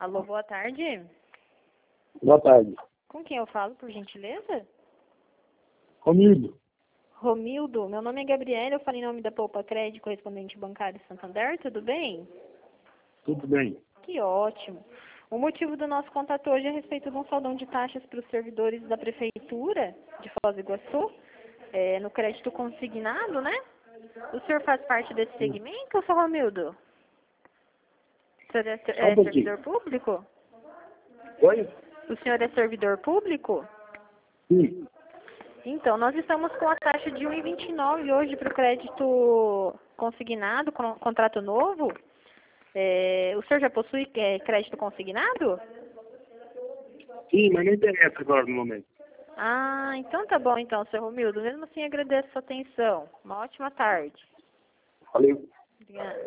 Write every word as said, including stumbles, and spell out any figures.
Alô, boa tarde. Boa tarde. Com quem eu falo, por gentileza? Romildo. Romildo, meu nome é Gabriela, eu falo em nome da Poupa Crédito, correspondente bancário Santander, tudo bem? Tudo bem. Que ótimo. O motivo do nosso contato hoje é a respeito de um saldão de taxas para os servidores da Prefeitura de Foz do Iguaçu, é, no crédito consignado, né? O senhor faz parte desse segmento, seu Romildo? O senhor é, Só um é pouquinho. servidor público? Oi? O senhor é servidor público? Sim. Então, nós estamos com a taxa de um vírgula vinte e nove hoje para o crédito consignado, com contrato novo. É, o senhor já possui é, crédito consignado? Sim, mas não interessa agora no momento. Ah, então tá bom então, seu Romildo. Mesmo assim, agradeço a sua atenção. Uma ótima tarde. Valeu. Obrigada.